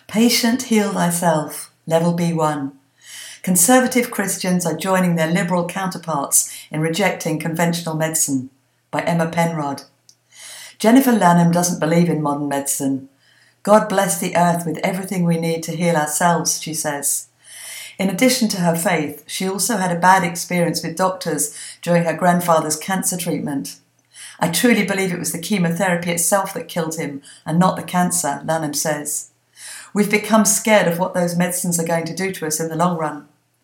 Patient, heal thyself, level B1. Conservative Christians are joining their liberal counterparts in rejecting conventional medicine, by Emma Penrod. Jennifer Lanham doesn't believe in modern medicine. God bless the earth with everything we need to heal ourselves, she says. In addition to her faith, she also had a bad experience with doctors during her grandfather's cancer treatment. I truly believe it was the chemotherapy itself that killed him and not the cancer, Lanham says. We've become scared of what those medicines are going to do to us in the long run.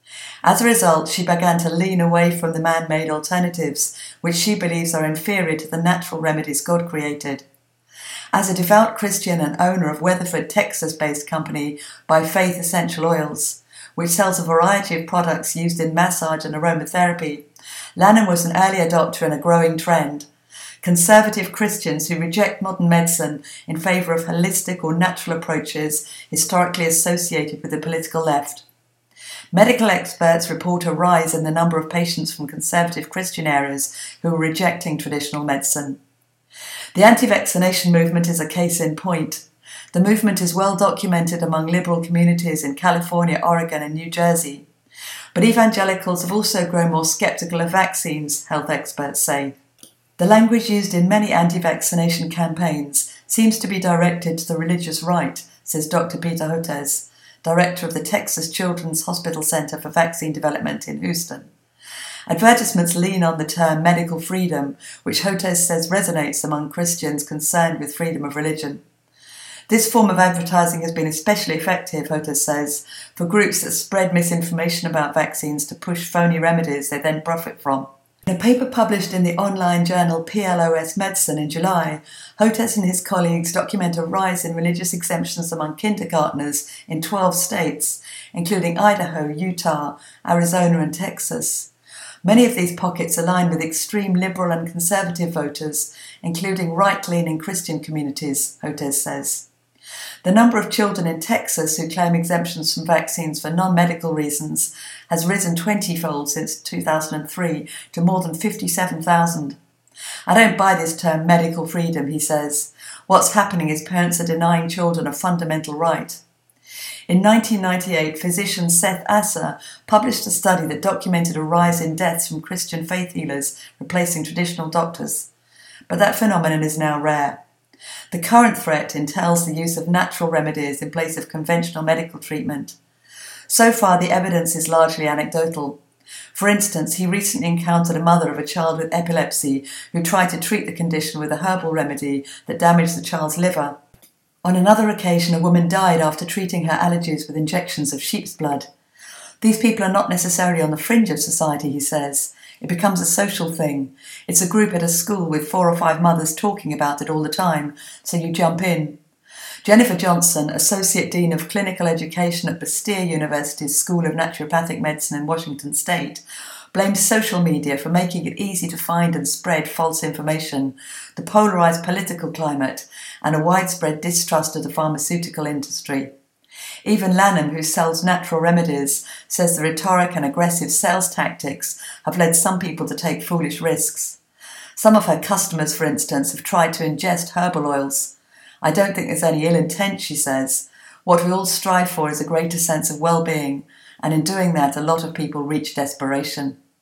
As a result, she began to lean away from the man-made alternatives, which she believes are inferior to the natural remedies God created. As a devout Christian and owner of Weatherford, Texas-based company By Faith Essential Oils, which sells a variety of products used in massage and aromatherapy, Lanham was an early adopter in a growing trend. Conservative Christians who reject modern medicine in favour of holistic or natural approaches historically associated with the political left. Medical experts report a rise in the number of patients from conservative Christian areas who are rejecting traditional medicine. The anti-vaccination movement is a case in point. The movement is well documented among liberal communities in California, Oregon and New Jersey. But evangelicals have also grown more sceptical of vaccines, health experts say. The language used in many anti-vaccination campaigns seems to be directed to the religious right, says Dr. Peter Hotez, director of the Texas Children's Hospital Center for Vaccine Development in Houston. Advertisements lean on the term medical freedom, which Hotez says resonates among Christians concerned with freedom of religion. This form of advertising has been especially effective, Hotez says, for groups that spread misinformation about vaccines to push phony remedies they then profit from. In a paper published in the online journal PLOS Medicine in July, Hotez and his colleagues document a rise in religious exemptions among kindergartners in 12 states, including Idaho, Utah, Arizona and Texas. Many of these pockets align with extreme liberal and conservative voters, including right-leaning Christian communities, Hotez says. The number of children in Texas who claim exemptions from vaccines for non-medical reasons has risen 20-fold since 2003 to more than 57,000. I don't buy this term medical freedom, he says. What's happening is parents are denying children a fundamental right. In 1998, physician Seth Asser published a study that documented a rise in deaths from Christian faith healers replacing traditional doctors. But that phenomenon is now rare. The current threat entails the use of natural remedies in place of conventional medical treatment. So far, the evidence is largely anecdotal. For instance, he recently encountered a mother of a child with epilepsy who tried to treat the condition with a herbal remedy that damaged the child's liver. On another occasion, a woman died after treating her allergies with injections of sheep's blood. These people are not necessarily on the fringe of society, he says. It becomes a social thing. It's a group at a school with 4 or 5 mothers talking about it all the time, so you jump in. Jennifer Johnson, Associate Dean of Clinical Education at Bastyr University's School of Naturopathic Medicine in Washington State, blames social media for making it easy to find and spread false information, the polarised political climate, and a widespread distrust of the pharmaceutical industry. Even Lanham, who sells natural remedies, says the rhetoric and aggressive sales tactics have led some people to take foolish risks. Some of her customers, for instance, have tried to ingest herbal oils. I don't think there's any ill intent, she says. What we all strive for is a greater sense of well-being, and in doing that, a lot of people reach desperation.